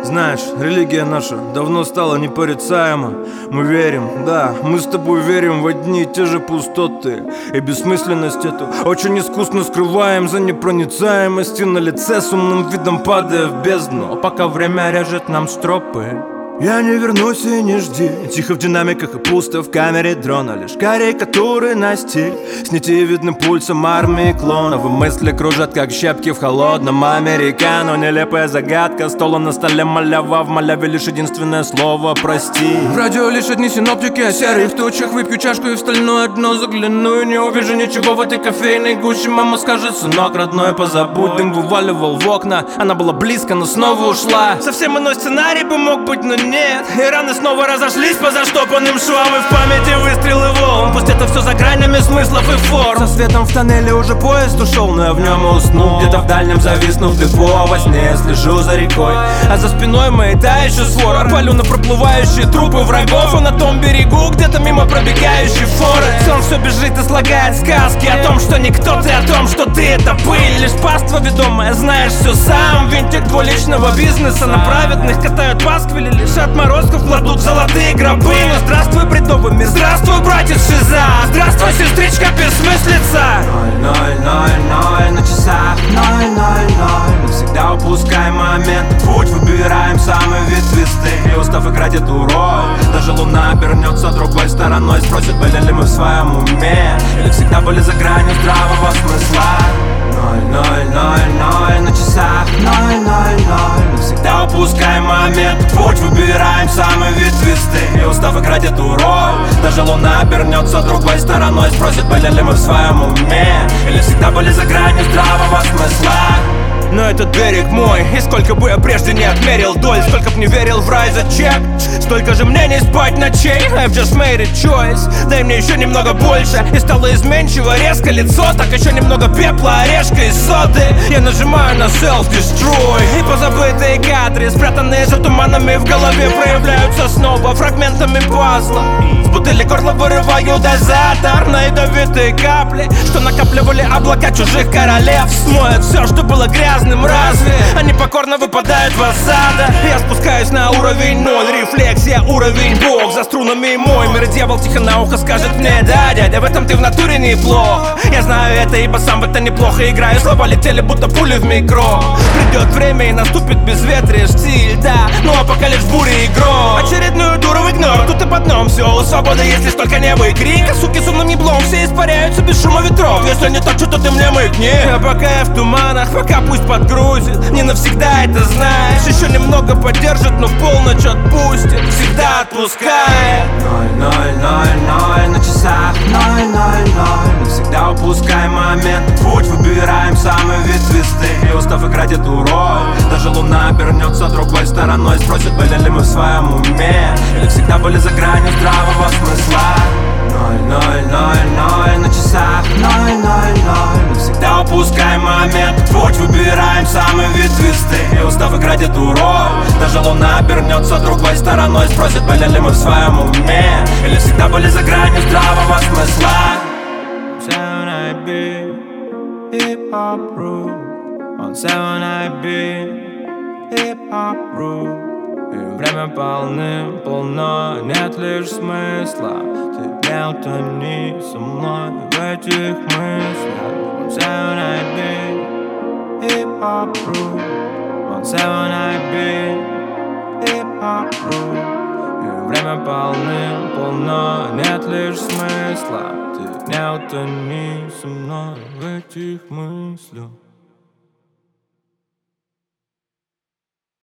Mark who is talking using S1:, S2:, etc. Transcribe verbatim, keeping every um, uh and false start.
S1: Знаешь, религия наша давно стала непорицаема. Мы верим, да, мы с тобой верим в одни и те же пустоты. И бессмысленность эту очень искусно скрываем за непроницаемостью на лице, с умным видом падая в бездну, пока время режет нам стропы. Я не вернусь и не жди. Тихо в динамиках и пусто в камере дрона. Лишь карикатуры на стиль с нитевидным пульсом армии клонов. И мысли кружат, как щепки в холодном американо. Нелепая загадка, стола на столе малява. В маляве лишь единственное слово «прости». В радио лишь одни синоптики, а серые в тучах. Выпью чашку и в стальное дно загляну. И не увижу ничего в этой кофейной гуще. Мама скажет: сынок родной, позабудь. Дым вываливал в окна, она была близко, но снова ушла. Совсем иной сценарий бы мог быть, но нет. И раны снова разошлись по заштопанным швам. И в памяти выстрелы волн. Пусть это все за гранями смыслов и форм. Со светом в тоннеле уже поезд ушел, но я в нем и уснул. Где-то в дальнем зависнув в депо, во сне я слежу за рекой. А за спиной моей та еще свора. Палю на проплывающие трупы врагов. А на том берегу где-то мимо пробегающий форы. Сон все бежит и слагает сказки о том, что никто ты, о том, что ты это пыль. Лишь паства ведомая, знаешь все сам. Винтик двуличного бизнеса. На праведных катают пасквили, лишь отморозков кладут золотые гробы. Ну здравствуй, бредовый мир, здравствуй, братец Шиза. Здравствуй, сестричка бессмыслица. Ноль, ноль, ноль, ноль на часах. Ноль, ноль, ноль. Мы всегда упускаем момент. Путь выбираем самый ветвистый. И устав играть эту роль, даже луна обернется другой стороной. Спросят, были ли мы в своем уме, или всегда были за гранью здравого смысла. Ноль, ноль, ноль, ноль на часах. Ноль, ноль, ноль. Мы всегда упускаем момент. Путь выбираем самый ветвистый. И устав играть эту роль, даже луна обернется другой стороной. Спросят, были ли мы в своем уме, или всегда были за гранью здравого смысла. Но этот берег мой, и сколько бы я прежде не отмерил доль, сколько б не верил в рай за чек, столько же мне не спать ночей. I've just made a choice. Дай мне еще немного больше. И стало изменчиво резко лицо. Так еще немного пепла, орешка и соды. Я нажимаю на self-destroy. И позабытые кадры, спрятанные за туманами в голове, проявляются снова фрагментами пазла. С бутыли горла вырываю дозатор на ядовитые капли, что накапливали облака чужих королев. Смоет все, что было грязно. Разве они покорно выпадают в осадок? Я спускаюсь на уровень ноль, рефлексия, уровень бог. За струнами мой мир, дьявол тихо на ухо скажет мне: да, дядя, в этом ты в натуре неплох. Я знаю это, ибо сам в это неплохо играю. Слова летели, будто пули в микро. Придет время и наступит безветрие, штиль, да, ну апокалипс, бури и гром. Очередную дуру в игнор, тут и под дном все. У свободы, если столько неба и крика. Суки с умным еблом, все испаряются без шума ветров. Если не так, что-то ты мне мыкни. А пока я в туманах, пока пусть подгрузит, не навсегда это знаешь. Еще немного поддержит, но в полночь отпустит, всегда отпускает. Ноль, ноль, ноль, ноль на часах. Ноль, ноль, ноль. Мы всегда упускаем момент. Путь выбираем самый ветвистый. И устав играть эту роль, даже луна обернется другой стороной. Спросят, были ли мы в своем уме, или всегда были за гранью здравого смысла. Ноль, ноль, ноль, ноль на часах. Ноль, ноль, ноль. Мы всегда упускаем момент. Путь выбираем самый ветвистый. И устав играть эту роль, даже луна обернется другой стороной. Спросят, были ли мы в своем уме, или всегда были за гранью здравого смысла. Seven I B, hip-hop rule. On seven I B, hip-hop rule. И время полным полно, нет лишь смысла. Ты не утони со мной в этих мыслях. On seven I B, hip-hop rule. On seven I B, hip-hop rule. И время полным полно, нет лишь смысла. Ты не утони со мной в этих мыслях.